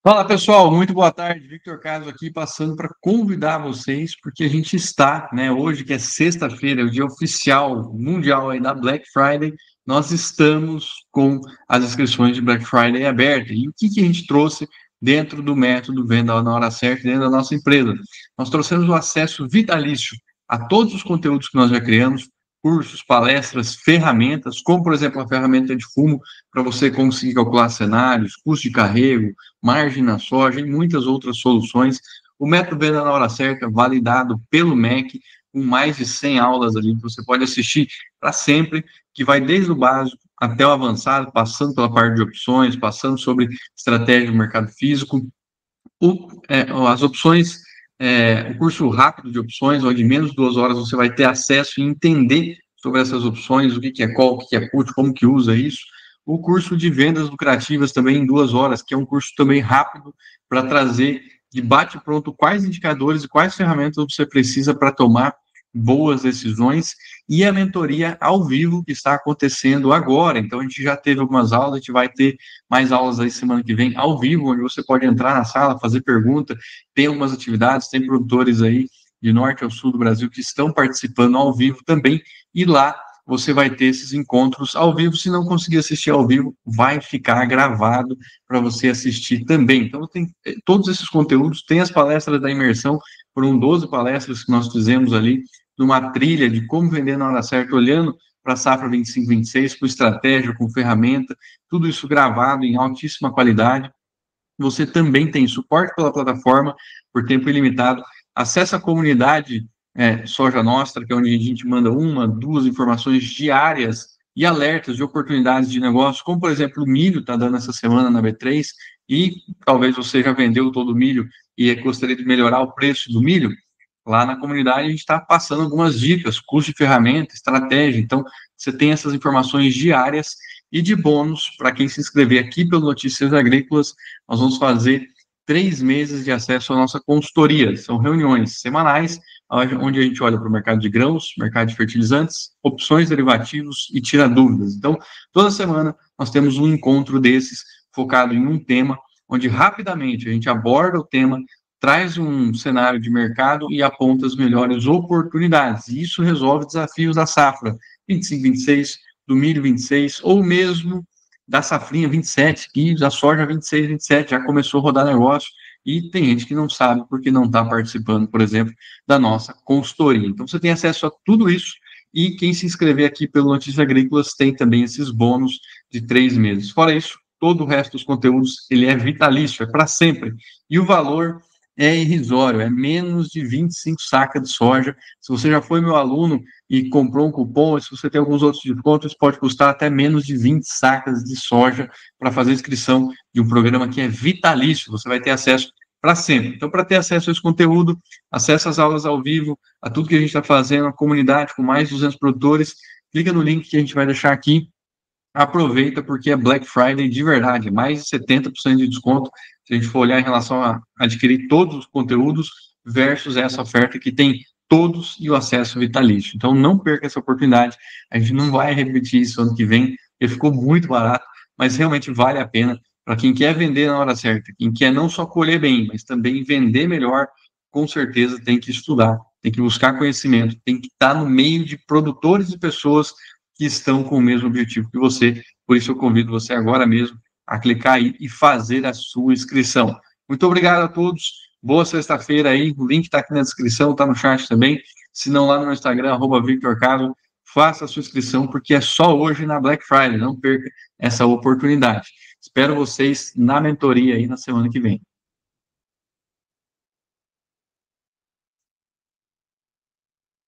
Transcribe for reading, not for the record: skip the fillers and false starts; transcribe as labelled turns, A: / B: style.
A: Fala pessoal, muito boa tarde. Victor Caso aqui passando para convidar vocês, porque a gente está, né, hoje que é sexta-feira, o dia oficial mundial aí da Black Friday, nós estamos com as inscrições de Black Friday abertas. E o que a gente trouxe dentro do método Venda na Hora Certa, dentro da nossa empresa? Nós trouxemos o acesso vitalício a todos os conteúdos que nós já criamos, cursos, palestras, ferramentas, como por exemplo a ferramenta de fumo, para você conseguir calcular cenários, custo de carrego, margem na soja e muitas outras soluções. O método Venda na Hora Certa, validado pelo MEC, com mais de 100 aulas ali que você pode assistir para sempre, que vai desde o básico até o avançado, passando pela parte de opções, passando sobre estratégia do mercado físico. As opções, o curso rápido de opções, onde em menos de 2 horas você vai ter acesso e entender sobre essas opções, o que é call, o que é put, como que usa isso. O curso de vendas lucrativas também em 2 horas, que é um curso também rápido para trazer de bate-pronto quais indicadores e quais ferramentas você precisa para tomar boas decisões, e a mentoria ao vivo que está acontecendo agora. Então, a gente já teve algumas aulas, a gente vai ter mais aulas aí semana que vem ao vivo, onde você pode entrar na sala, fazer pergunta, tem algumas atividades, tem produtores aí de norte ao sul do Brasil que estão participando ao vivo também, e lá você vai ter esses encontros ao vivo. Se não conseguir assistir ao vivo, vai ficar gravado para você assistir também. Então, tem todos esses conteúdos, tem as palestras da imersão, foram 12 palestras que nós fizemos ali, numa trilha de como vender na hora certa, olhando para a safra 25-26, com estratégia, com ferramenta, tudo isso gravado em altíssima qualidade. Você também tem suporte pela plataforma por tempo ilimitado, acesso à comunidade Soja Nostra, que é onde a gente manda uma, duas informações diárias e alertas de oportunidades de negócio, como, por exemplo, o milho está dando essa semana na B3, e talvez você já vendeu todo o milho e gostaria de melhorar o preço do milho. Lá na comunidade a gente está passando algumas dicas, custo de ferramenta, estratégia. Então, você tem essas informações diárias, e de bônus, para quem se inscrever aqui pelo Notícias Agrícolas, nós vamos fazer 3 meses de acesso à nossa consultoria. São reuniões semanais, onde a gente olha para o mercado de grãos, mercado de fertilizantes, opções derivativos e tira dúvidas. Então, toda semana nós temos um encontro desses focado em um tema, onde rapidamente a gente aborda o tema, traz um cenário de mercado e aponta as melhores oportunidades. E isso resolve desafios da safra 25-26, do milho 26, ou mesmo da safrinha 27, que da soja 26-27 já começou a rodar negócio, e tem gente que não sabe porque não está participando, por exemplo, da nossa consultoria. Então, você tem acesso a tudo isso, e quem se inscrever aqui pelo Notícias Agrícolas tem também esses bônus de 3 meses. Fora isso, todo o resto dos conteúdos, ele é vitalício, é para sempre. E o valor é irrisório, é menos de 25 sacas de soja. Se você já foi meu aluno e comprou um cupom, se você tem alguns outros descontos, pode custar até menos de 20 sacas de soja para fazer inscrição de um programa que é vitalício. Você vai ter acesso para sempre. Então, para ter acesso a esse conteúdo, acesse as aulas ao vivo, a tudo que a gente está fazendo, a comunidade com mais de 200 produtores, clica no link que a gente vai deixar aqui. Aproveita, porque é Black Friday de verdade, mais de 70% de desconto, se a gente for olhar em relação a adquirir todos os conteúdos versus essa oferta que tem todos e o acesso vitalício. Então, não perca essa oportunidade. A gente não vai repetir isso ano que vem, porque ficou muito barato, mas realmente vale a pena para quem quer vender na hora certa, quem quer não só colher bem, mas também vender melhor. Com certeza tem que estudar, tem que buscar conhecimento, tem que estar no meio de produtores e pessoas que estão com o mesmo objetivo que você. Por isso eu convido você agora mesmo a clicar aí e fazer a sua inscrição. Muito obrigado a todos. Boa sexta-feira aí. O link está aqui na descrição, está no chat também. Se não, lá no meu Instagram, @VictorCarlo, faça a sua inscrição, porque é só hoje na Black Friday. Não perca essa oportunidade. Espero vocês na mentoria aí na semana que vem.